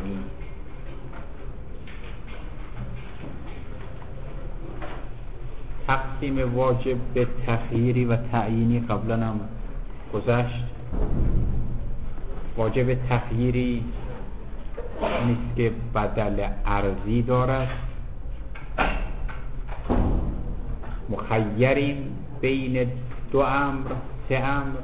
تعیینی. تقسیم واجب به تخییری و تعیینی قبلا هم گذشت. واجب تخییری نیست که بدل ارضی دارد. مخیریم بین دو امر، سه امر،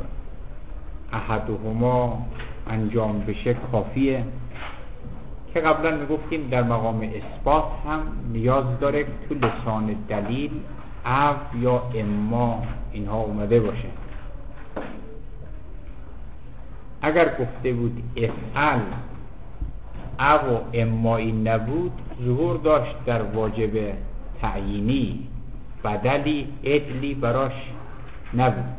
احدهما انجام بشه کافیه، که قبلا میگفتیم در مقام اثبات هم نیاز داره تو لسان دلیل او یا اما اینها اومده باشه. اگر گفته بود افعل او و امایی نبود، ظهور داشت در واجب تعیینی، بدلی عدلی براش نبود.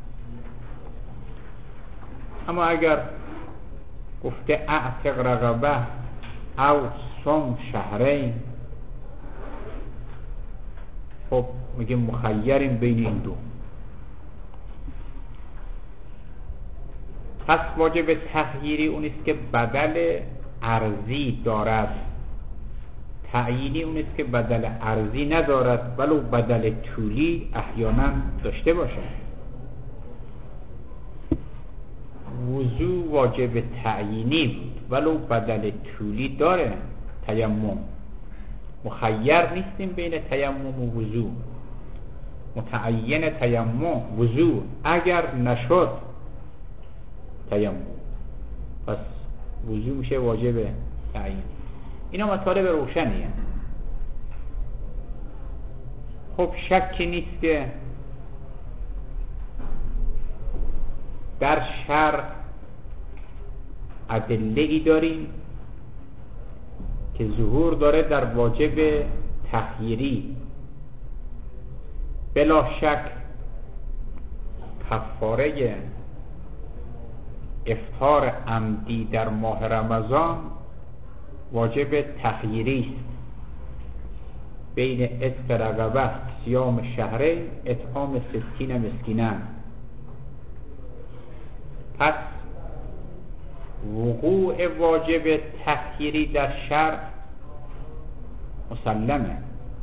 اما اگر گفته اعتق رقبه او صم شهرین، خب میگه مخیریم بین این دو. پس واجب تخییری اونیست که بدل ارضی دارد، تعیینی اونیست که بدل ارضی ندارد ولو بدل طولی احیانا داشته باشد. وضو واجب تعیینی بود ولو بدل طولی داره. تیمم مخیر نیستیم بین تیمم و وضو، متعین تیمم وضو اگر نشد تیمم، پس وضو میشه واجب تعیین. اینا مطالب روشنیه. خب شکی نیست که در شرع ادله ای داریم که ظهور داره در واجب تخییری. بلا شک کفاره افطار عمدی در ماه رمضان واجب تخییری است، بین عتق رقبه، صیام شهرین، اطعام 60 مسکینا. پس وقوع واجب تخییری در شرع مسلمه.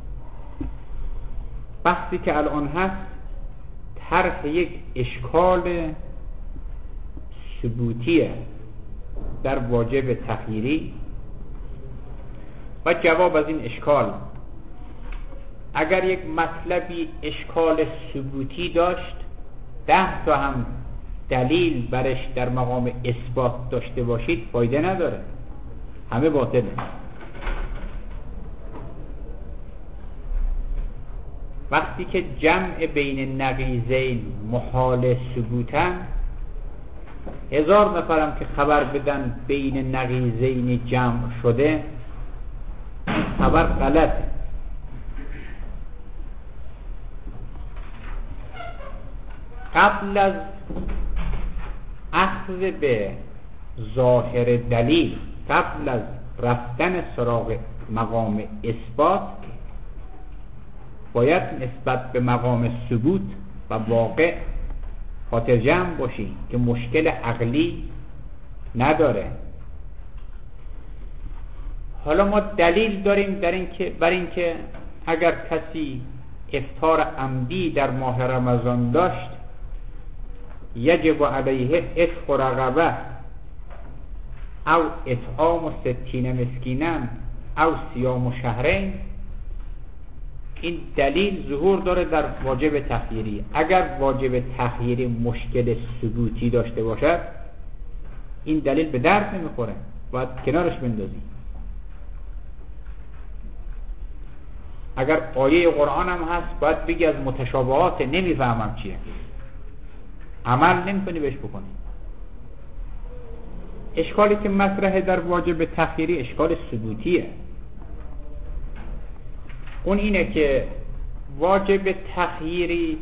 بحثی که الان هست طرح یک اشکال ثبوتیه در واجب تخییری و جواب از این اشکال. اگر یک مطلبی اشکال ثبوتی داشت 10 تا هم دلیل برش در مقام اثبات داشته باشید فایده نداره، همه باطله. وقتی که جمع بین نقیضین محال ثبوتن، 1000 نفرم که خبر بدن بین نقیضین جمع شده، خبر غلطه. قبل از اخذ به ظاهر دلیل، قبل از رفتن سراغ مقام اثبات، باید نسبت به مقام ثبوت و واقع خاطر جمع باشی که مشکل عقلی نداره. حالا ما دلیل داریم بر اینکه اگر کسی افطار عمدی در ماه رمضان داشت، یجب علیه عتق رقبه او اطعام 60 مسکینا او صیام شهرین. این دلیل ظهور داره در واجب تخییری. اگر واجب تخییری مشکل ثبوتی داشته باشد، این دلیل به درد نمیخوره، باید کنارش بندازیم. اگر آیه قرآن هم هست باید بگی از متشابهات نمیفهمم چیه، عمل نمی‌کنی بهش بکنی. اشکالی که مطرحه در واجب تخییری اشکال ثبوتیه. اون اینه که واجب تخییری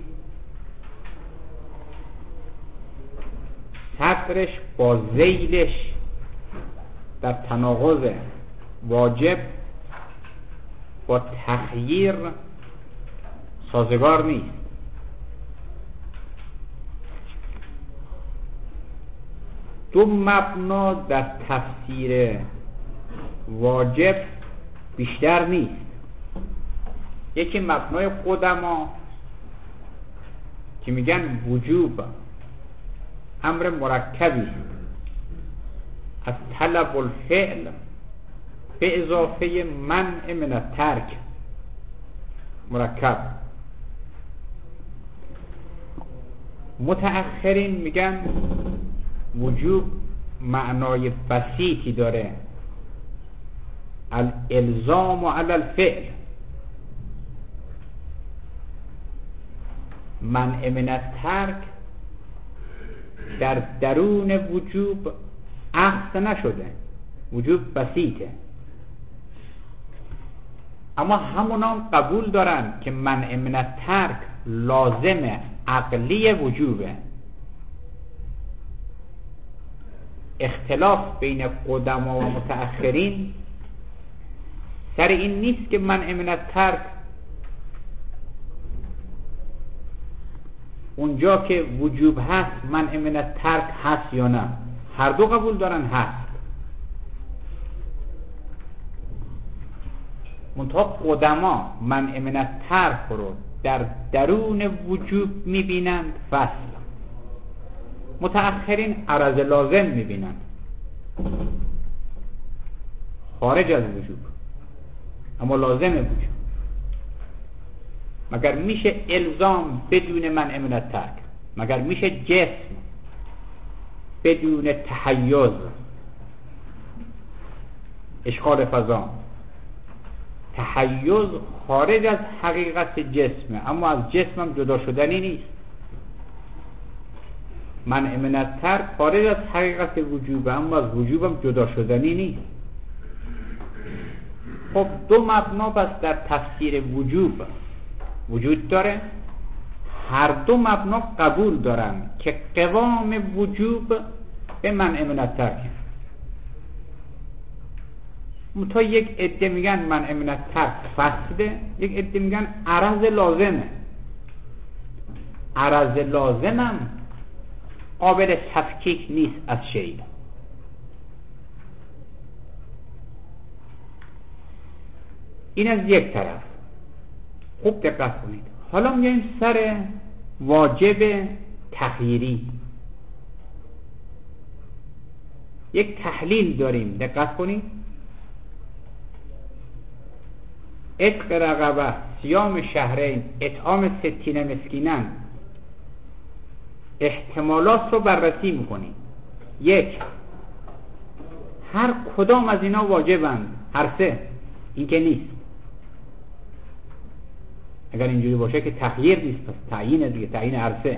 صدرش با ذیلش در تناقض، واجب با تخییر سازگار نیست. دو مبنا در تفسیر واجب بیشتر نیست. یکی مبنای قدما که میگن وجوب امر مرکبی از طلب الفعل به اضافه منع من الترک، مرکب. متأخرین میگن وجوب معنای بسیطی داره، الالزام علی الفعل، منع من الترک در درون وجوب اخذ نشده، وجوب بسیطه. اما همونان قبول دارن که منع من الترک لازم عقلی وجوبه. اختلاف بین قدما و متأخرین سر این نیست که منع من الترک اونجا که وجوب هست منع من الترک هست یا نه. هر دو قبول دارن هست، منتها قدما منع من الترک رو در درون وجوب میبینند فصل، متأخرین عرض لازم میبینند خارج از وجوب، اما لازم وجوب. مگر میشه الزام بدون منع من الترک؟ مگر میشه جسم بدون تحیز، اشغال فضا، تحیز خارج از حقیقت جسمه اما از جسمم جدا شدنی نیست. منع من الترک خارج از حقیقت وجوبه اما از وجوبم جدا شدنی نیست. خب دو مبنا پس در تفسیر وجوب وجود داره. هر دو مبنا قبول دارن که قوام وجوب به منع من الترک. تا یک عده میگن منع من الترک فسده، یک عده میگن عرض لازمه. عرض لازمم قابل تفکیک نیست از شیء. این از یک طرف. خوب دقت کنید. حالا میایم سر واجب تخییری. یک تحلیل داریم، دقت کنید. عتق رقبه، صیام شهرین، اطعام 60 مسکینن، احتمالات رو بررسی میکنیم. یک، هر کدام از اینا واجبند؟ هر سه؟ این که نیست. اگر اینجوری باشه که تخییر نیست، پس تعیین دیگه، تعیین هر سه.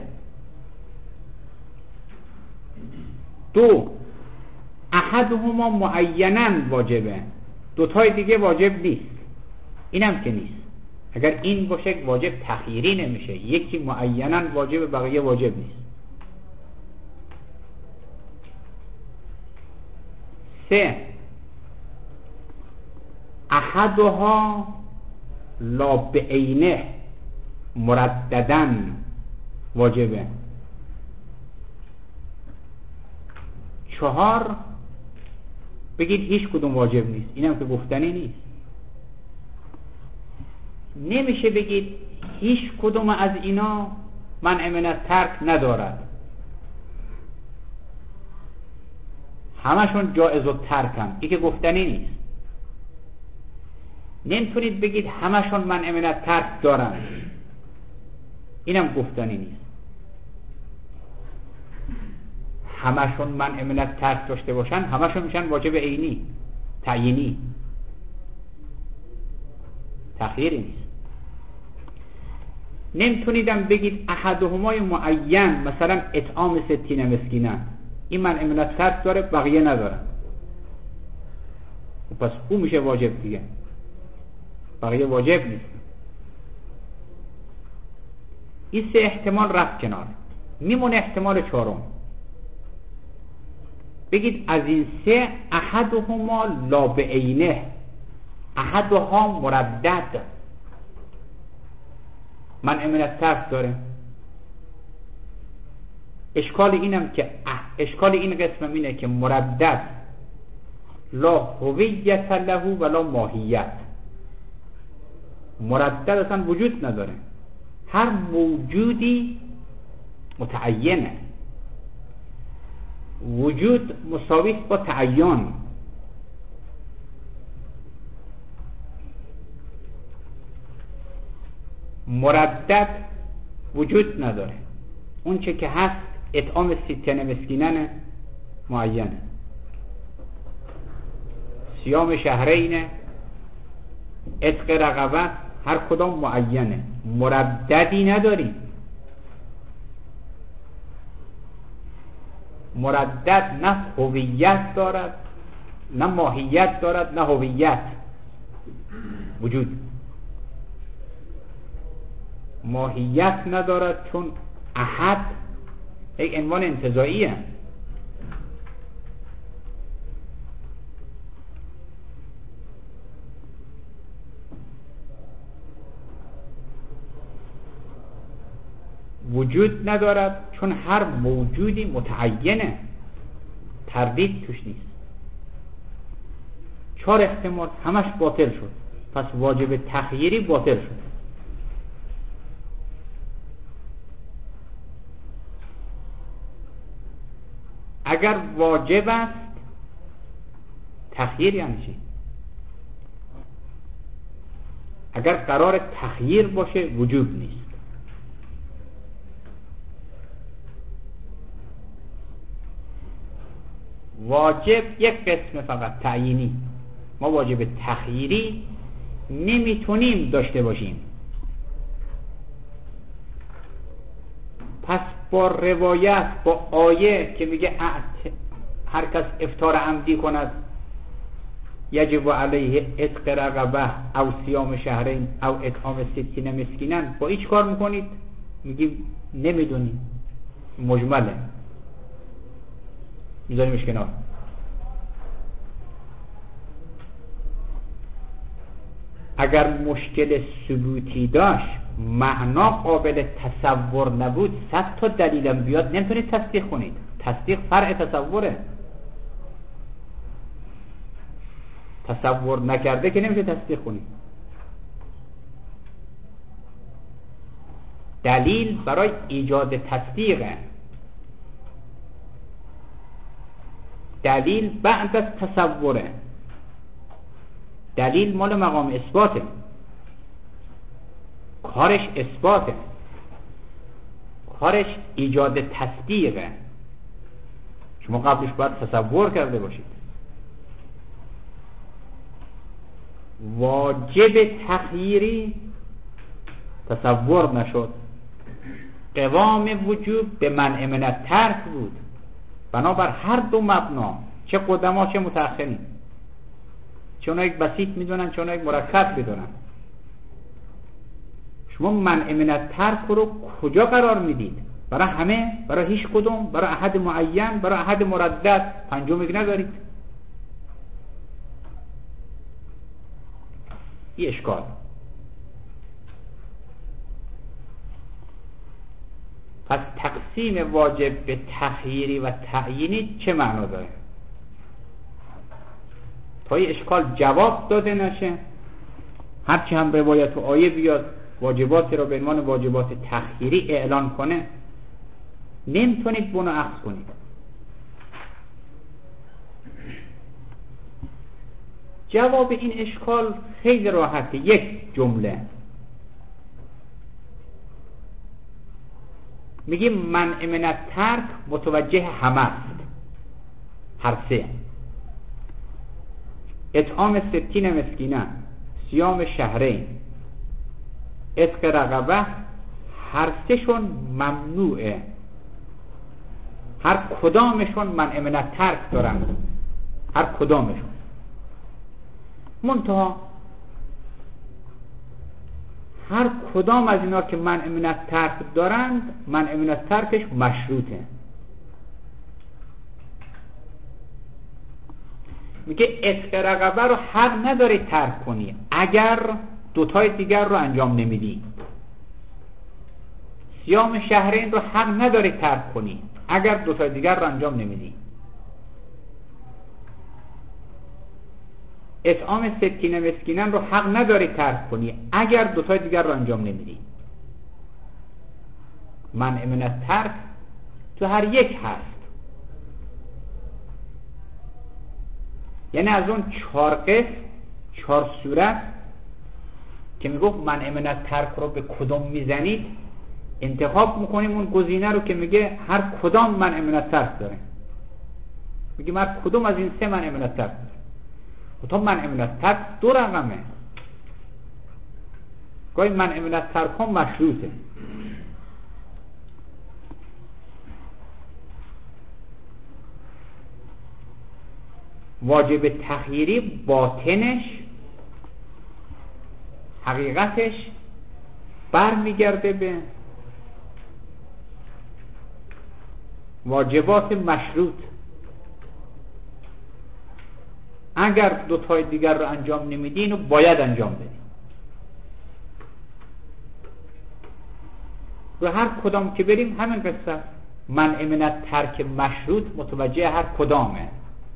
دو، احدهما معیناً واجبه، دوتای دیگه واجب نیست. اینم که نیست. اگر این باشه واجب تخییری نمیشه، یکی معیناً واجب بقیه واجب نیست. سه، احدها لا بعینه مرددن واجبه. چهار، بگید هیچ کدوم واجب نیست. اینم که گفتنی نیست. نمیشه بگید هیچ کدوم از اینا منع من الترک ندارد، همشون جایز الترکن. این که گفتنی نیست. نمیتونید بگید همشون منع من الترک دارن، اینم گفتنی نیست. همشون منع من الترک داشته باشن همشون میشن واجب عینی، تعیینی، تخییری نیست. نمیتونیدم بگید احدهما معین، مثلا اطعام 60 مسکینن، این منع من الترک داره بقیه نداره، پس او میشه واجب دیگه، بقیه واجب نیست. این سه احتمال رفت کنار. میمونه احتمال چهارم. بگید از این سه احدهما لا بعینه، احدها مردد، منع من الترک داره. اشکال این قسم اینه که مردد لا هویت له ولا ماهیت. مردد اصلا وجود نداره. هر موجودی متعینه. وجود مساوی است با تعین. مردد وجود نداره. اون چه که هست اطعام 60 مسکینن معینه، صیام شهرینه، عتق رقبه، هر کدام معینه. مرددی نداریم. مردد نه هویت دارد نه ماهیت دارد نه هویت. وجود ماهیت ندارد چون احد یک عنوان انتزاعیه. وجود ندارد چون هر موجودی متعینه، تردید توش نیست. 4 احتمال همش باطل شد، پس واجب تخییری باطل شد. اگر واجب است تخییر یعنی چی؟ اگر قرار تخییر باشه وجوب نیست. واجب یک قسم فقط تعیینی. ما واجب تخییری نمیتونیم داشته باشیم. پس با روایت، با آیه که میگه هر کس افطار عمدی کند یجب علیه عتق رقبه او صیام شهرین او اطعام 60 مسکینن، با هیچ کار میکنید؟ میگیم نمیدونیم، مجمله، میذاریمش کنار. اگر مشکل ثبوتی داشت، معنا قابل تصور نبود، 100 تا دلیلم بیاد نمیتونید تصدیق کنید. تصدیق فرع تصوره. تصور نکرده که نمیشه تصدیق کنید. دلیل برای ایجاد تصدیقه. دلیل بعد از تصوره. دلیل مال مقام اثباته، کارش اثباته، کارش ایجاد تصدیقه. شما قبلش باید تصور کرده باشید. واجب تخییری تصور نشد. قوام وجوب به منع من الترک بود، بنابر هر دو مبنا، چه قدما چه متأخرین، چه اونها یک بسیط میدونن چه اونها یک مرکب میدونن. شما منع من الترک رو کجا قرار میدید؟ برای همه؟ برای هیچ کدوم؟ برای احد معین؟ برای احد مردد؟ پنجمی ندارید. این اشکال. پس تقسیم واجب به تخییری و تعیینی چه معنا داره؟ تا این اشکال جواب داده نشه، هرچی هم روایت و آیه بیاد واجباتی را به عنوان واجبات تخییری اعلان کنه، نمیتونید بونو اخذ کنید. جواب این اشکال خیلی راحته. یک جمله میگیم منع من الترک متوجه همه است، هر سه. اطعام 60 مسکینه، صیام شهرین، عتق رقبه، هر سه شون ممنوعه. هر کدامشون منع من الترک دارن، هر کدامشون. منتها هر کدام از اینا که منع من الترک دارند، منع من الترکش مشروطه. میگه عتق رقبه رو حق نداری ترک کنی اگر دوتای دیگر رو انجام نمیدی. صیام شهرین رو حق نداری ترک کنی اگر دوتای دیگر رو انجام نمیدی. اطعام 60 مسکینان رو حق نداری ترک کنی اگر دوتای دیگر رو انجام نمیدی. منع من الترک تو هر یک هست. یعنی از اون 4 قسم 4 صورت که میگفت منع من الترک رو به کدوم میزنید، انتخاب میکنیم اون گزینه رو که میگه هر کدام منع من الترک داره. میگه هر کدوم از این 3 منع من الترک داره. تو منع من الترک 2 رقمه. گاهی منع من الترک هم مشروطه. واجب تخییری باطنش حقیقتش برمیگرده به واجبات مشروط. اگر دوتای دیگر رو انجام نمیدی اینو باید انجام بدی. و هر کدام که بریم همین قصه منع من الترک مشروط متوجه هر کدامه.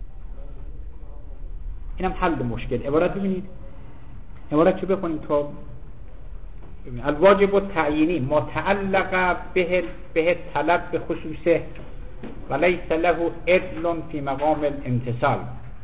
اینم حل مشکل. عبارت ببینید، عبارت چه بخونیم تا الواجب التعیینی متعلق به طلب به خصوصه وليس له عدل في مقام الامتثال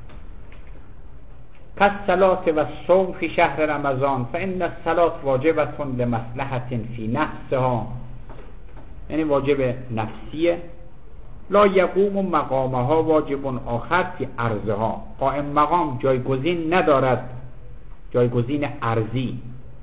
كالصلاة والصوم في شهر رمضان فإن الصلاة واجبة لمصلحة في نفسها، یعنی واجب نفسیه. لا یقوم مقامها واجب آخر فی ارضها، قائم مقام جایگزین ندارد، جایگزین ارضی.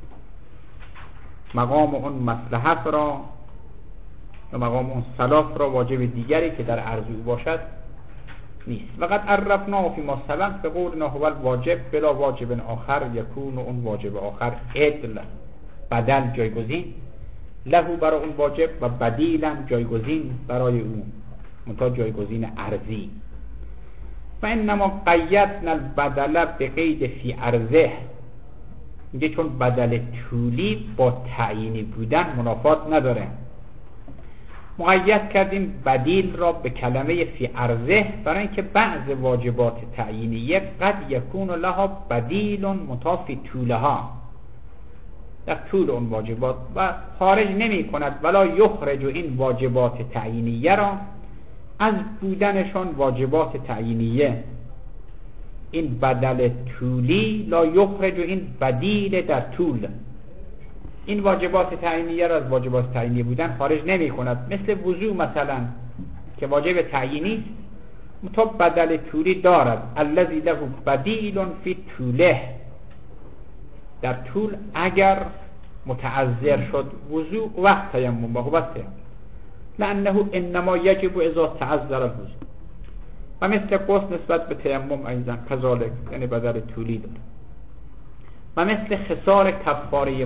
مقام اون مصلحت را و مقام اون صلاح را واجب دیگری که در ارض او باشد نیست. وقد عرفنا فی ما سبق بقولنا هو الواجب بلا واجب آخر یکون، اون واجب آخر عدل بدل جایگزین له برای اون واجب و بدیلا جایگزین برای او منتها جایگزین ارضی. و انما قیدنا البدل بقید فی ارضه، میگه چون بدل طولی با تعیینی بودن منافات نداره، مقید کردیم بدیل را به کلمه فی ارضه برای اینکه بعض واجبات تعیینیه قد یکون لها بدیل متافی طولها، در طول اون واجبات و خارج نمی کند ولا یخرج این واجبات تعیینیه را از بودنشان واجبات تعیینیه. این بدل طولی لا یخرج این بدیل در طول، این واجبات تعیینیه را از واجبات تعیینی بودن خارج نمی کند. مثل وضو مثلا که واجب تعیینی است متو بدل طولی دارد، الذی له بدیل فی طوله، در طول اگر متعذر شد وضو وقت تیمم با قوت لانه انما یجب اذا تعذر الوضو. و مثل غسل نسبت به تیمم ایضا کذالک، یعنی بدل طولی دارد. و مثل خسار کفاره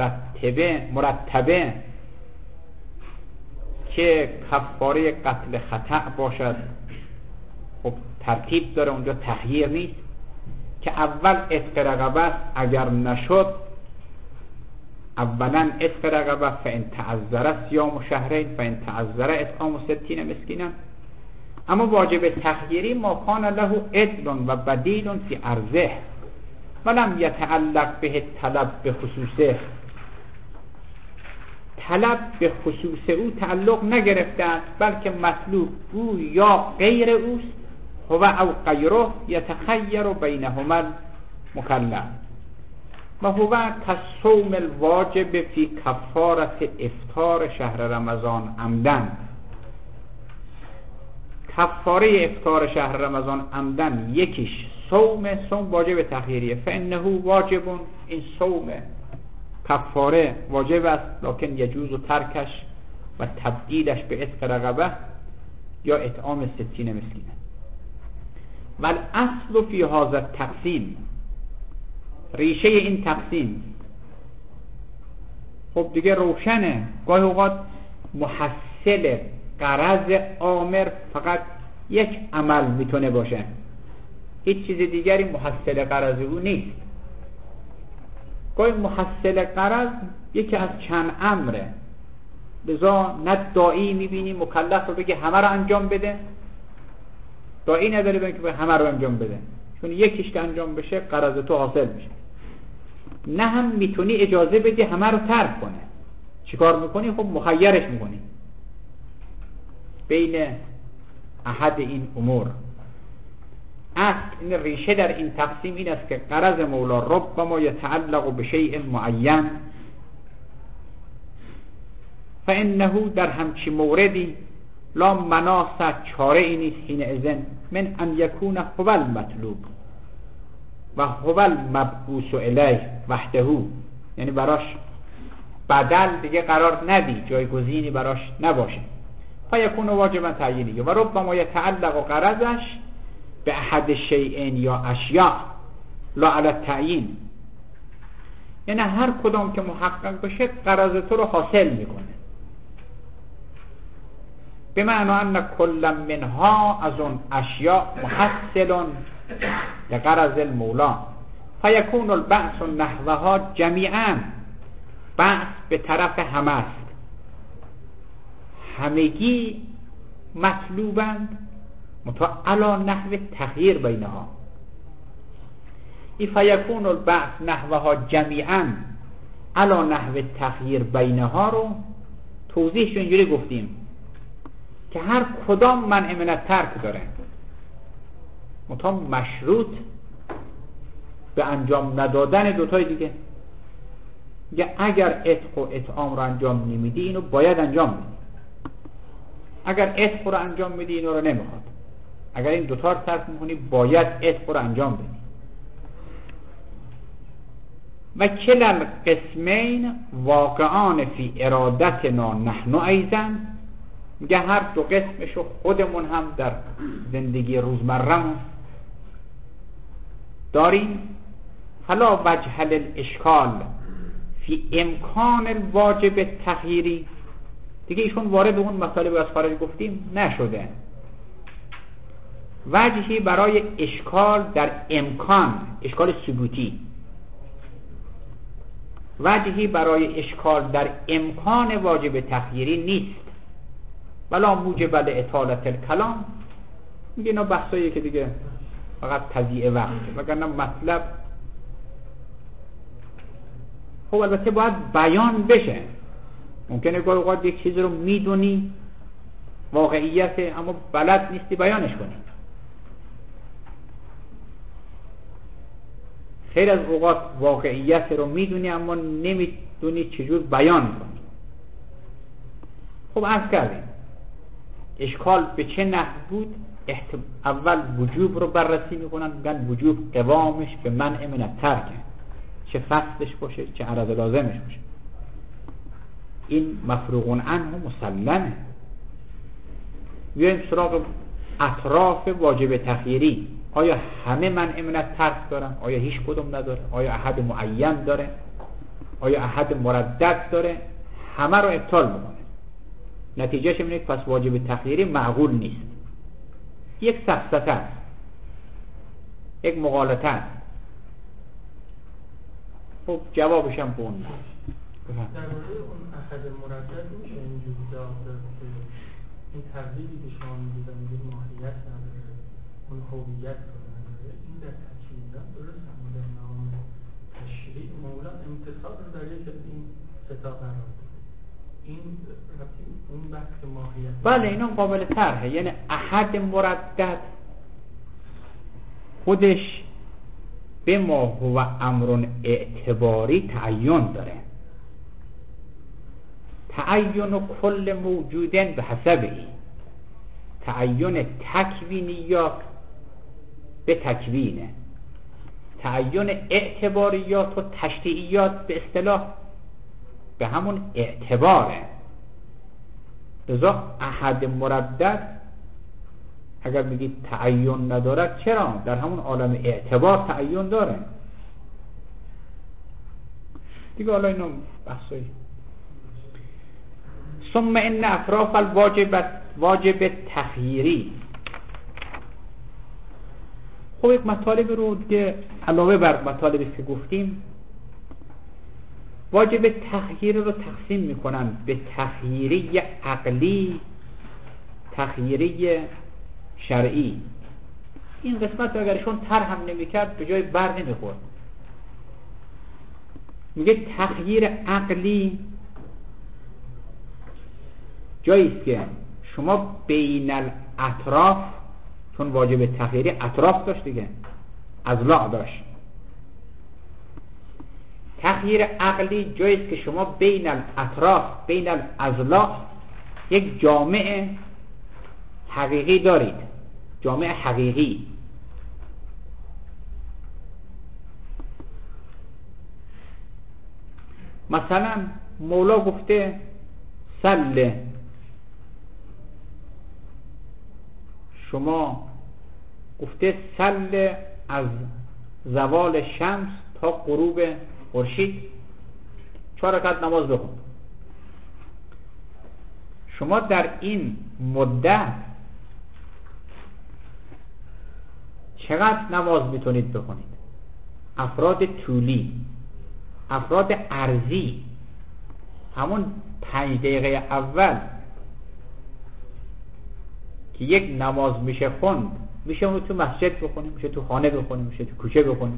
مرتبه که کفاره قتل خطأ باشد، خب ترتیب داره اونجا، تخییر نیست که اول عتق رقبه اگر نشد اولا عتق رقبه فان تعذر صیام شهرین فان تعذر اطعام 60 مسکینا. اما واجب تخییری ما کان له عدل و بدیل فی ارضه ولم یتعلق به طلب به خصوصه، طلب به خصوص او تعلق نگرفته است بلکه مطلوب او یا غیر اوست، هو او غیره یتخیر بینهما مکلف و هو کالصوم الواجب فی کفارت افطار شهر رمضان عمدن. کفاره افطار شهر رمضان عمدن یکیش صوم واجب تخییریه، فانه واجب، این صوم کفاره واجب است لکن یجوز و ترکش و تبدیلش به عتق رقبه یا اطعام 60 مسکین. و الاصل فی هذا التقسیم، ریشه این تقسیم خب دیگه روشنه، گاهی اوقات محصل غرض آمر فقط یک عمل میتونه باشه، هیچ چیز دیگری محصل غرض او نیست. گاهی محصل غرض یکی از چند امره، لذا نه داعی میبینی مکلف رو بگه همه رو انجام بده، داعی نداره بگه که همه رو انجام بده، چون یکیش که انجام بشه غرض تو حاصل میشه. نه هم میتونی اجازه بدی همه رو ترک کنه. چیکار میکنی؟ خب مخیرش میکنی بین احد این امور. اصل این ریشه در این تقسیم این است که غرض مولا ربما یتعلق بشیء معین، فانه در همچی موردی لا مناص چاره ای نیست حینئذ من ان یکون هو المطلوب و هو المبعوث الیه وحده، یعنی براش بدل دیگه قرار ندی، جایگزینی براش نباشه. فیکون واجبا تعیینی و ربما یتعلق غرضش به احد شیئین یا اشیاء لا علی التعیین، یعنی هر کدام که محقق بشه غرض تو رو حاصل میکنه. به معنی ان کل منها از اون اشیاء محصل لغرض المولا فیکون البعث نحوها جمیعا، بعث به طرف همه است، همگی مطلوبند متا علی نحو تغییر بینها. ای فیکون البعث نحوها جمیعا علی نحو تغییر بینها رو توضیحش اینجوری گفتیم که هر کدام منع من الترک داره متا مشروط به انجام ندادن دوتای دیگه. یا اگر عتق و اطعام رو انجام نمیدی اینو باید انجام بدی، اگر عتق رو انجام میدی اینو رو نمیخواد، اگر این دوتا رو ترک میکنی باید عتق رو انجام بدی. و کل القسمین واقعان فی ارادتنا نحن ایضا، میگه هر دو قسمشو خودمون هم در زندگی روزمره‌مون داریم. فلا وجه للاشکال فی امکان الواجب تغییری، دیگه ایشون وارد اون مطالب از خارج گفتیم نشده. وجهی برای اشکال در امکان، اشکال ثبوتی، وجهی برای اشکال در امکان واجب تغییری نیست. ولا موجب لاطالة الکلام، میگه اینا بحثایی که دیگه فقط تضییع وقته، وگرنه مطلب خب البته باید بیان بشه. ممکنه گاهی اوقات یک چیز رو میدونی واقعیت اما بلد نیستی بیانش کنی. خیلی از اوقات واقعیت رو میدونی اما نمیدونی چجور بیان کنی. خب عرض کردیم اشکال به چه نحو بود. اول وجوب رو بررسی میکنن، میگن وجوب قوامش به منع من الترک، چه فصلش باشه چه عرض لازمش باشه، این مفروغ عنه مسلمه. بیایم سراغ اطراف واجب تغییری. آیا همه منع من الترک دارن؟ آیا هیچ کدوم نداره؟ آیا احد معین داره؟ آیا احد مردد داره؟ همه رو ابطال میکنه. نتیجهش اینه که پس واجب تغییری معقول نیست، یک سفسطه است، یک مغالطه است. خب جوابش هم بون در مورد اون احد مردد میشه اینجوری جواب داد که این تغییری که شما میگید این ماهیت نداره، اون هویت رو نداره، این در تکمیلا درست، اما در نام تشریع مولا امتصال رو در یک این ستا قرار داره. این اون بحث ماهیت بله اینا قابل طرحه. یعنی احد مردد خودش به ما هو امر اعتباری تعین داره. تعین کل موجودن به حسبی، تعین تکوینیات به تکوینه، تعین اعتباریات و تشریعیات به اصطلاح به همون اعتباره. لذا احد مردد اگر بگید تعین ندارد، چرا؟ در همون عالم اعتبار تعین داره دیگه. حالا اینو بحثایی. ثم ان اطراف واجب تغییری. خب یک مطالب رو که علاوه بر مطالبی که گفتیم واجب تغییر رو تقسیم میکنن به تغییری عقلی، تغییری شرعی. این قسمت رو اگرشون طرح هم نمی‌کرد به جای بر نمی‌خورد. میگه تغییر عقلی جایی است که شما بین الاطراف، چون واجب تغییری اطراف داشت دیگه، اضلاع داشت، تغییر عقلی جایی است که شما بین الاطراف، بین الاضلاع یک جامع حقیقی دارید، جامع حقیقی. مثلا مولا گفته سله، شما گفته سله از زوال شمس تا غروب خورشید 4 رکعت نماز بخون. شما در این مدت چقدر نماز میتونید بخونید؟ افراد طولی، افراد عرضی، همون 5 دقیقه اول که یک نماز میشه خوند، میشه اون تو مسجد بخونیم، میشه تو خانه بخونیم، میشه تو کوچه بخونیم،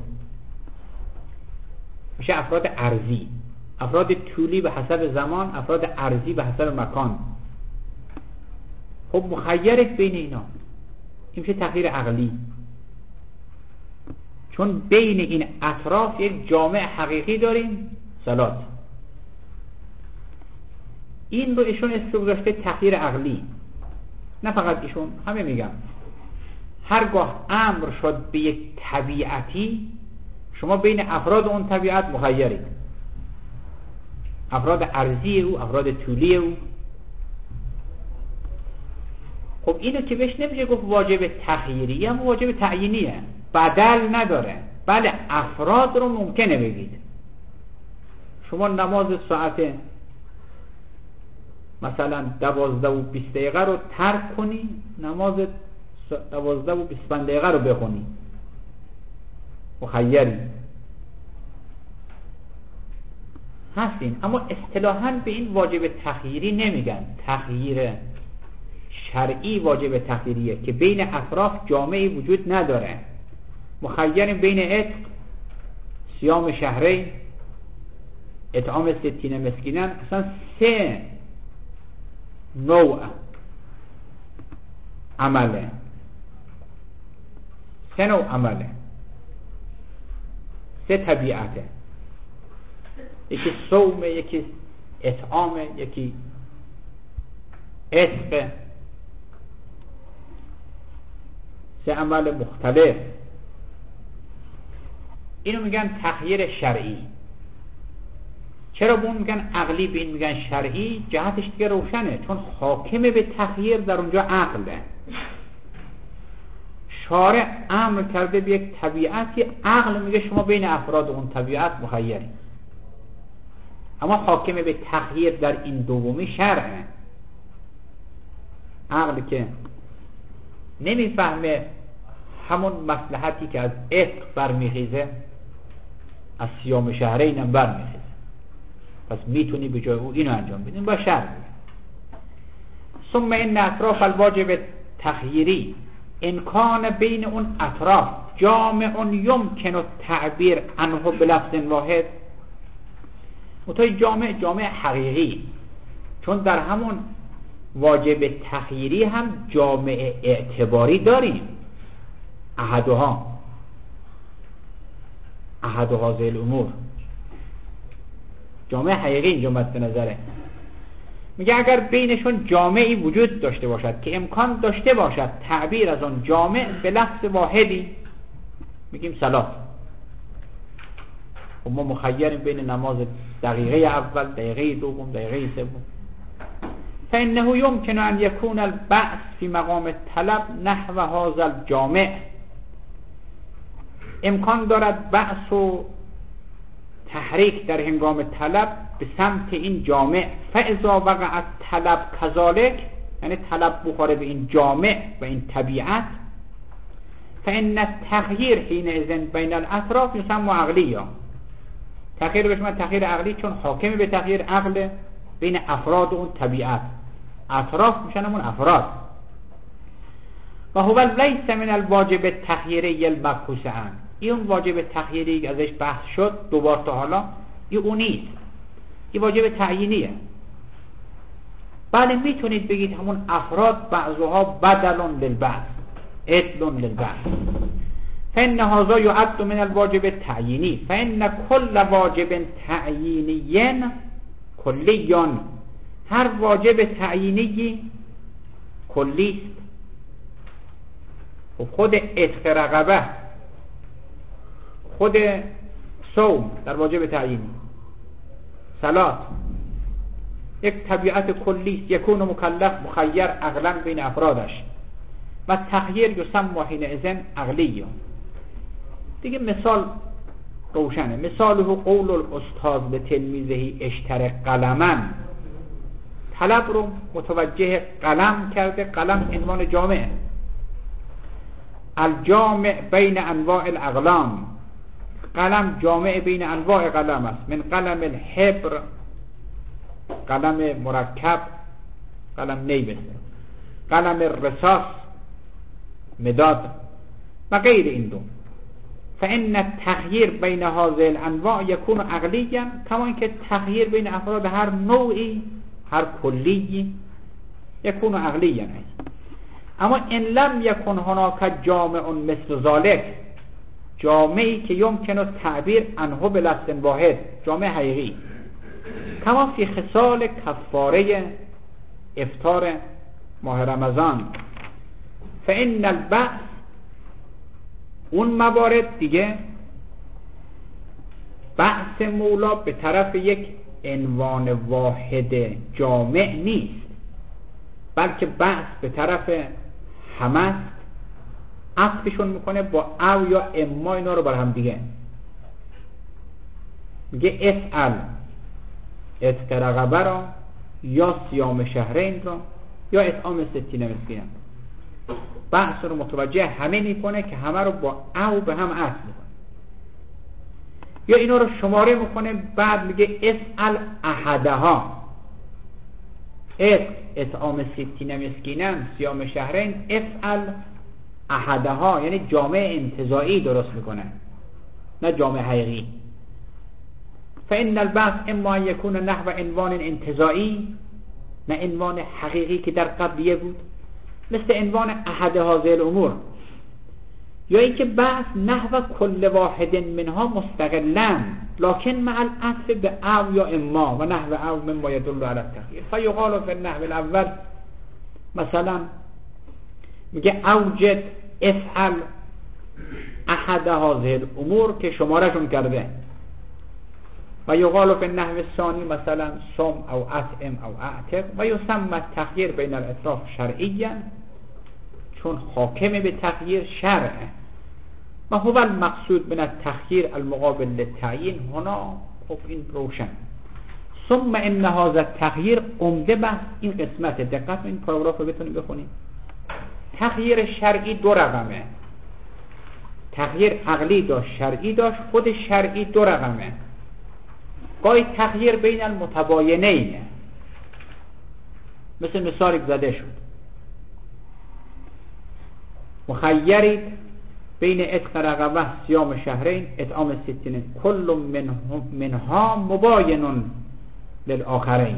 میشه افراد عرضی. افراد طولی به حسب زمان، افراد عرضی به حسب مکان. خب مخیرت بین اینا، این میشه تغییر عقلی، چون بین این اطراف یک جامع حقیقی داریم، صلات. این رو ایشون اسم گذاشته تغییر عقلی. نه فقط ایشون، همه میگم هرگاه امر شد به یک طبیعتی، شما بین افراد اون طبیعت مخیرید، افراد عرضی او، افراد طولی او. خب اینو که بهش نمیشه گفت واجب تغییری، هم واجب تعیینیه، بدل نداره. بله افراد رو ممکنه بگید شما نماز ساعت مثلا 12 و 20 دقیقه رو ترک کنی، نماز 12 و 25 دقیقه رو بخونی، مخیری هستین. اما اصطلاحاً به این واجب تغییری نمیگن. تغییر شرعی واجب تغییریه که بین اطراف جامعی وجود نداره، مخیر بین عتق، صیام شهرین، اطعام 60 مسکینن. اصلا 3 نوع عمله، 3 نوع عمله، 3 طبیعته. یکی صومه، یکی اطعامه، یکی عتقه. 3 عمل مختلف. اینو میگن تغییر شرعی. چرا به اون میگن عقلی، به این میگن شرعی؟ جهتش دیگه روشنه، چون حاکم به تغییر در اونجا عقله. شارع امر کرده به یک طبیعتی، عقل میگه شما بین افراد اون طبیعت مخیری. اما حاکم به تغییر در این دومی شرعه. عقل که نمیفهمه همون مصلحتی که از عتق برمیخیزه از صیام شهرین هم برمیخیزه، پس میتونی به جای او اینو انجام بدی، با شرع. ثم این اطراف الواجب تغییری امکان بین اون اطراف جامع یمکن التعبیر عنه بلفظ واحد. متای جامع حقیقی، چون در همون واجب تغییری هم جامع اعتباری داریم. احدها ذیل امور، جامع حقیقی اینجا مد نظره. میگه اگر بینشون جامعی وجود داشته باشد که امکان داشته باشد تعبیر از اون جامع به لفظ واحدی، میگیم صلات. و ما مخیریم بین نماز دقیقه اول، دقیقه دوم، دقیقه سوم. فإنه يمكن أن يكون البعث في مقام الطلب نحو هذا الجامع. امکان دارد بعث و تحریک در هنگام طلب به سمت این جامع. فاذا وقع الطلب كذلك، یعنی طلب بخوره به این جامع و این طبیعت، فإن التغییر حینئذ بین الاطراف یسمى عقلیه. تغییر بهش من تغییر عقلی، چون حاکم به تغییر عقل بین افراد اون طبیعت. اطراف میشن همون افراد. و هو لیس من الواجب التخییری المبحوث عنه. این واجب تخییری که ازش بحث شد دوبار تا حالا این اون نیست، این واجب تعیینیه. بله میتونید بگید همون افراد بعضها بدلون للبعض، عدلون للبعض. فإن هذا يعد من الواجب التعیینی فإن كل واجب تعیینی کلی، هر واجب تعیینی کلی است. و خود عتق رقبه، خود صوم در واجب تعیینی، صلات یک طبیعت کلی است. یکون مکلف مخیر عقلا بین افرادش و تخییر یسمى حینئذ عقلی. دیگه مثال روشنه. مثاله قول الاستاذ به تلمیذه اشترک قلما، طلب رو متوجه قلم کرده. قلم عنوان جامعه، الجامع بین انواع الاقلام، قلم جامع بین انواع قلم است. من قلم الحبر، قلم مرکب، قلم نیبسته، قلم الرصاص، مداد و غیر این دو. فإن التخییر بین هذه الانواع یکون عقلیا، کما اینکه تخییر بین افراد هر نوعی، هر کلی، یکون عقلیا است. اما ان لم یکن هناک جامع مثل ذلك، جامعی که یمکن التعبیر عنه بلفظ واحد، جامع حقیقی، کما فی خصال کفاره افطار ماه رمضان، فإن البعث، اون موارد دیگه بحث مولا به طرف یک عنوان واحد جامع نیست، بلکه بحث به طرف همه است. عطفشون میکنه با او یا اما، اینا رو بر هم دیگه میگه افعل عتق رقبه را، یا صیام شهرین را، یا اطعام 60 مسکین. بحث رو متوجه همه میکنه که همه رو با او به هم عطف میکنه، یا اینا رو شماره میکنه. بعد میگه افعل احدها، اطعام 60 مسکین، صیام شهرین، افعل احدها، یعنی جامع انتزاعی درست میکنه، نه جامع حقیقی. فإن البحث اما ان یکون نحو عنوان انتزاعی، نه عنوان حقیقی که در قبلیه بود، مثل عنوان احد هذه الامور، یا اینکه بحث نحو کل واحد منها مستقلا لكن مع العطف به او یا اما و نحو او مما يدل على التخییر. فیقال فی النحو الاول، مثلا میگه اوجد افعل احد هذه الامور که شمارهشون کرده. و یقال فی النحو الثانی مثلا صم او اطعم او اعتق. و یسمى التخییر بین الاطراف شرعیا، چون حاکم به تخییر شرع. و هو المقصود من التخییر المقابل للتعیین هنا. خب این روشن. ثم ان هذا التخییر عمده بحث این قسمت. دقت این پاراگراف رو بتونیم بخونیم. تخییر شرعی دو رقمه، تخییر عقلی داشت، شرعی داشت. خود شرعی دو رقمه. گاهی تخییر بین المتباینینه، مثل مثالی که زده شد، مخیرید بین عتق رقبه، صیام شهرین، اطعام 60، کل منها مباین للآخرین.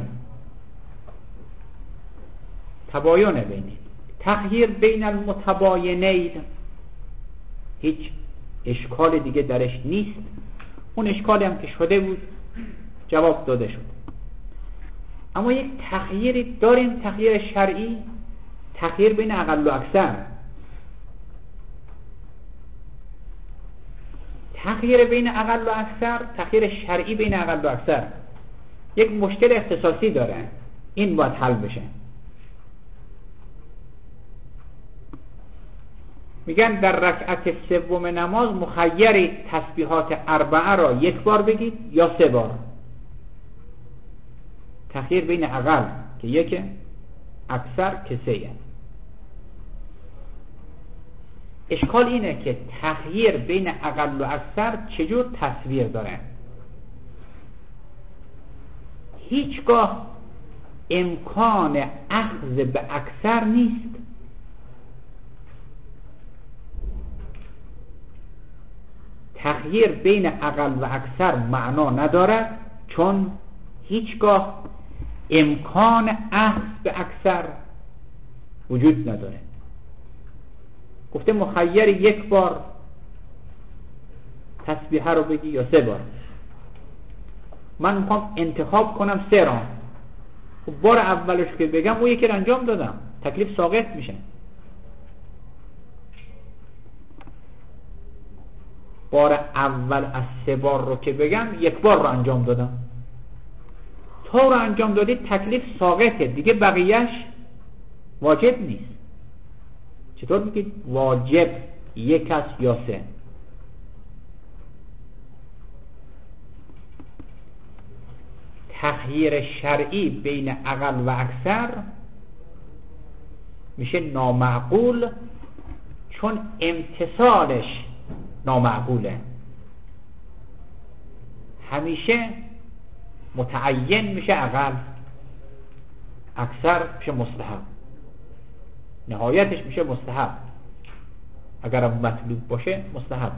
تباینه بینید. تخییر بین المتباینین هیچ اشکال دیگه درش نیست. اون اشکالی هم که شده بود جواب داده شد. اما یک تخییری داریم، تخییر شرعی، تخییر بین اقل و اکثر. تخییر بین اقل و اکثر، تخییر شرعی بین اقل و اکثر یک مشکل اختصاصی داره، این باید حل بشه. میگن در رکعت سوم نماز مخیری تسبیحات 4 را 1 بار بگید یا 3 بار. تخییر بین اقل که 1، اکثر که 3. اشکال اینه که تخییر بین اقل و اکثر چجور تصویر داره. هیچگاه امکان اخذ به اکثر نیست. تغییر بین اقل و اکثر معنا ندارد، چون هیچگاه امکان اخذ به اکثر وجود نداره. گفته مخیر یک بار تسبیحه رو بگی یا 3 بار. من میخوام انتخاب کنم 3 را. بار اولش که بگم اون یکی رو انجام دادم، تکلیف ساقط میشه. بار اول از 3 بار رو که بگم 1 بار رو انجام دادم. تا رو انجام دادی تکلیف ساقطه دیگه، بقیهش واجب نیست. چطور میگید واجب 1 است یا 3؟ تغییر شرعی بین اقل و اکثر میشه نامعقول، چون امتثالش نامعقوله. همیشه متعین میشه اقل، اکثر میشه مستحب، نهایتش میشه مستحب. اگر مطلوب باشه مستحب.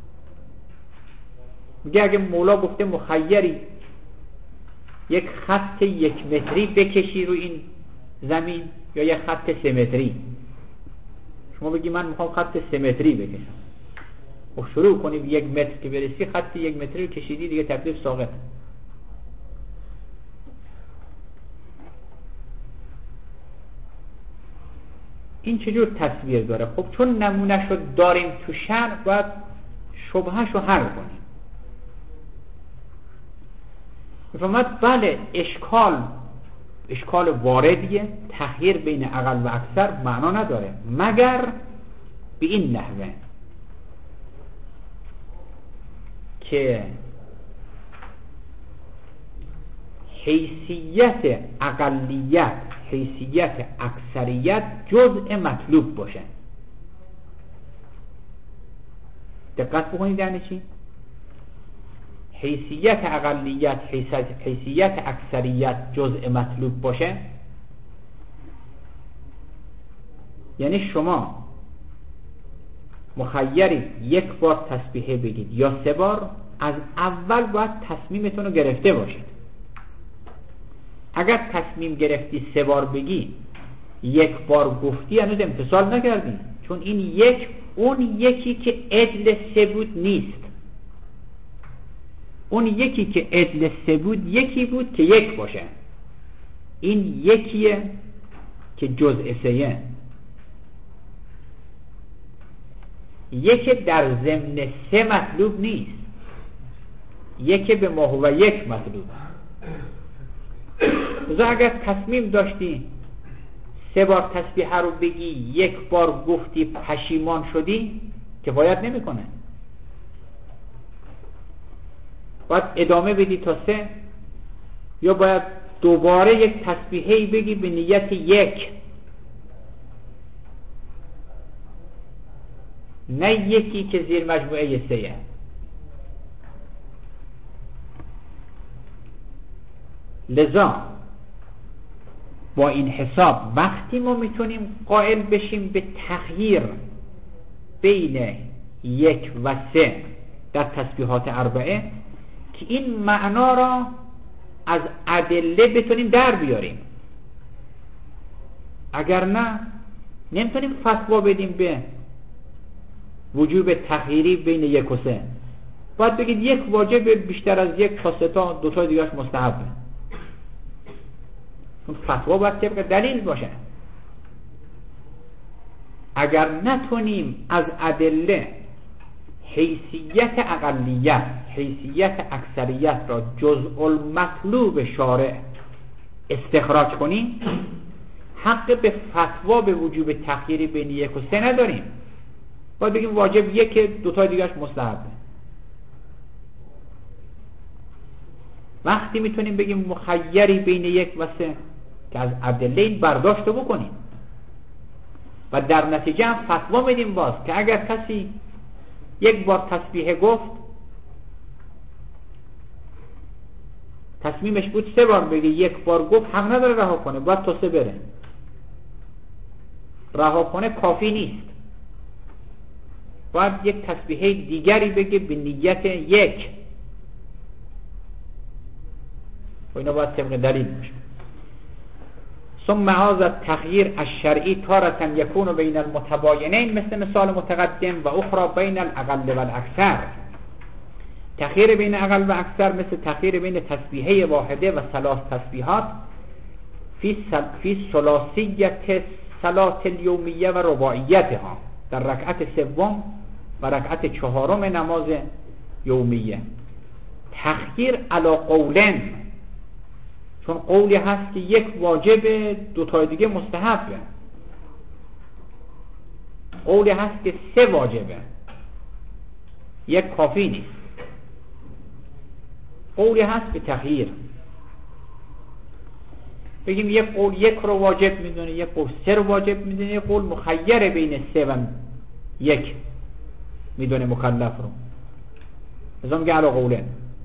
میگه اگه مولا گفته مخیری یک خط 1 متری بکشی رو این زمین یا یک خط 3 متری، شما بگی من میخوام خط 3 متری بکشم و شروع کنیم 1 متر که برسی، خط 1 متری رو کشیدی دیگه تکلیف ساقط. این چجور تصویر داره؟ خب چون نمونه‌شو داریم تو شرع باید شبهه‌شو حل کنیم. میفهمد بله اشکال واردیه، تغییر بین اقل و اکثر معنا نداره مگر به این نحوه که حیثیت اقلیت، حیثیت اکثریت جزء مطلوب باشه. دقت بکنید یعنی چی؟ حیثیت اقلیت، حیثیت اکثریت جزء مطلوب باشه یعنی شما مخیری 1 بار تسبیحه بگید یا 3 بار، از اول باید تصمیمتون رو گرفته باشید. اگر تصمیم گرفتی 3 بار بگی 1 بار گفتی هنوز امتثال نکردی، چون این اون یکی که عدل 3 بود نیست. اون یکی که عدل 3 بود یکی بود که 1 باشه، این یکیه که جزء 3. یک در ضمن 3 مطلوب نیست، یک به ما هو 1 مطلوب. اگر تصمیم داشتی 3 بار تسبیحه رو بگی 1 بار گفتی پشیمان شدی کفایت نمیکنه، باید ادامه بدی تا 3، یا باید دوباره یک تسبیحه بگی به نیت 1، نه یکی که زیر مجموعه 3. لذا با این حساب وقتی ما میتونیم قائل بشیم به تغییر بین 1 و 3 در تسبیحات 4 که این معنا را از ادله بتونیم در بیاریم. اگر نه نمیتونیم فتوا بدیم به وجوب تغییری بین 1 و 3. باید بگید 1 واجب، بیشتر از 1 تا 3 تا 2 تا دیگرش مستحبه. فتوا باید طبق دلیل باشه. اگر نتونیم از ادله حیثیت اقلیت، حیثیت اکثریت را جزء المطلوب شارع استخراج کنیم، حق به فتوا به وجوب تغییری بین 1 و 3 نداریم. باید بگیم واجب 1، 2 تا دیگرش مستحبه. وقتی میتونیم بگیم مخیری بین 1 و 3 که از ادله این برداشت بکنیم و در نتیجه هم فتوا میدیم باز که اگر کسی 1 بار تسبیحه گفت، تصمیمش بود 3 بار بگه، 1 بار گفت، حق نداره رها کنه، باید تا 3 بره. رها کنه کافی نیست، باید یک تسبیحه دیگری بگه به نیت یک و اینا باید طبق دلیل باشه. ثم هذا التغییر الشرعی تارة یکون بین المتباینین مثل مثال متقدم و اخرى بین الاقل و الاکثر. تغییر بین اقل و اکثر مثل تغییر بین تسبیحه واحده و ثلاث تسبیحات فی ثلاثیت صلاة الیومیه و رباعیتها در رکعت سوم و رکعت چهارم نماز یومیه. تغییر علی قولن، چون قولی هست که یک واجب دوتای دیگه مستحبه، قولی هست که سه واجبه یک کافی نیست، قولی هست به تغییر. بگیم یک قول یک رو واجب میدونه، یک قول سه رو واجب میدونه، یک قول مخیر بین سه و یک میدونه مکلف رو، ازا میگه علی قولن.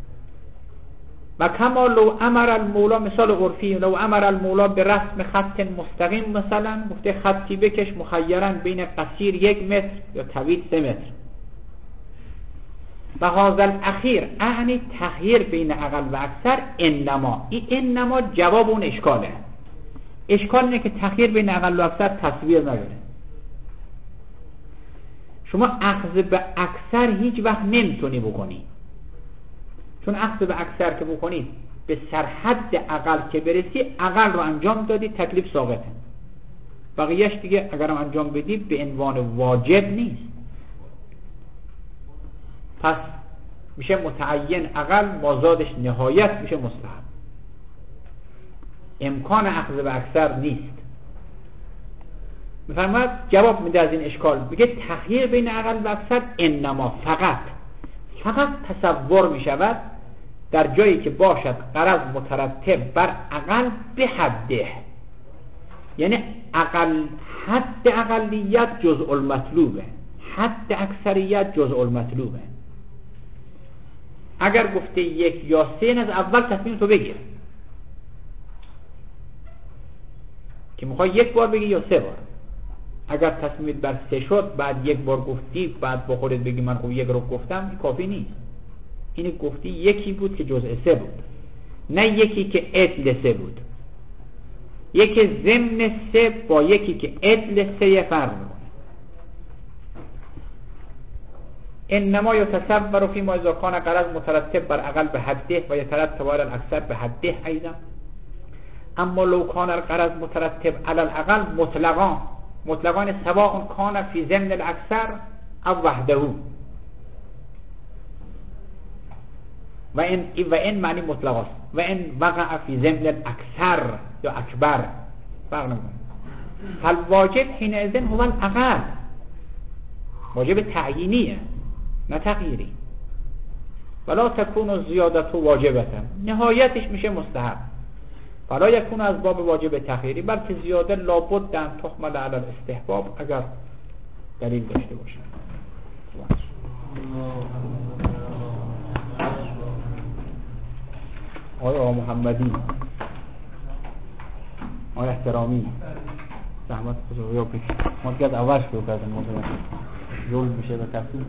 و کما لو امر المولا، مثال عرفی، لو امر المولا به رسم خط مستقیم، مثلا گفته خطی بکش مخیرن بین قصیر 1 متر یا طویل 3 متر. و هذا الاخیر اعنی تغییر بین اقل و اکثر انما، این انما جواب اون اشکاله. اشکال اینه که تغییر بین اقل و اکثر تصویر نداره. شما اخذ به اکثر هیچ وقت نمیتونی بکنی، چون اخذ به اکثر که بکنی به سرحد اقل که برسی اقل رو انجام دادی، تکلیف ساقطه، بقیهش دیگه اگرم انجام بدی به عنوان واجب نیست. پس میشه متعین اقل، مازادش نهایت میشه مستحب. امکان اخذ به اکثر نیست. میفرماید جواب میده از این اشکال، میگه تغییر بین اقل و اکثر انما فقط تصور میشود در جایی که باشد غرض مترتب بر اقل به حده، یعنی اقل حد اقلیت جزء المطلوبه، حد اکثریت جزء المطلوبه. اگر گفته 1 یا 3، از اول تصمیم تو بگیر که میخوای 1 بار بگی یا 3 بار. اگر تصمیمت بر 3 شد، بعد 1 بار گفتی، بعد با خودت بگی من خب 1 رو گفتم، این کافی نیست. این گفتی یکی بود که جزء 3 بود، نه یکی که عدل 3 بود. یکی ضمن 3 با یکی که عدل 3 فرق میکنه. انما یتصور فیما اذا کان غرض مترتب بر اقل به حده و یترتب علی الاکثر به حده ایضا. اما لو کان الغرض مترتب علی الاقل مطلقاً سواء کان فی ضمن الاکثر او وحده، و این معنی مطلق است، و این وقع فی ضمن الاکثر یا اکبر فرق نمیکنه. فالواجب حینئذ هو الاقل، واجب تعیینیه نه تغییری. ولا تکون زیادت واجبتا، نهایتش میشه مستحب. فلا یکون از باب واجب تغییری، بلکه زیاده لابد ان تحمل علی الاستحباب اگر دلیل داشته باشه. آقای محمدی، آقای احترامی، زحمت بزرگی بکشید. ما دیگه از اول شروع کردیم، موضوع جول میشه به تفصیل.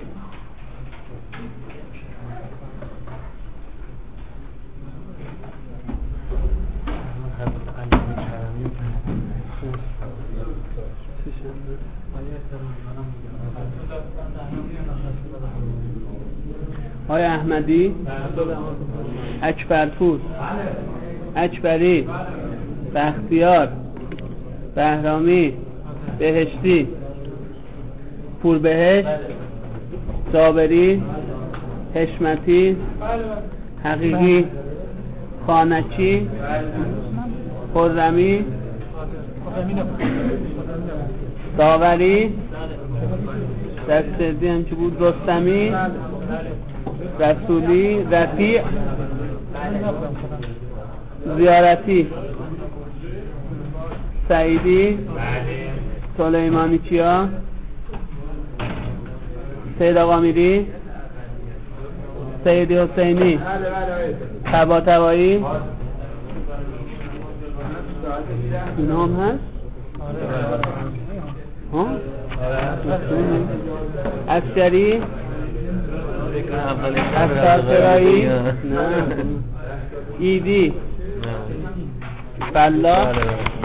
آقای احمدی، اکبرپور، اکبری، بختیار، بهرامی، بهشتی، پوربهشت، صابری، حشمتی، حقیقی، خانچی، خرمی، داوری، دستردی هم که بود، رستمی، رسولی، رفیع، زیارتی، سعیدی، سلیمانی چیا، سید آقا میری، سیدی حسینی، طباطبایی، اینا هم هست؟ ها؟ اسکری اسکرایی نه ایدی فلا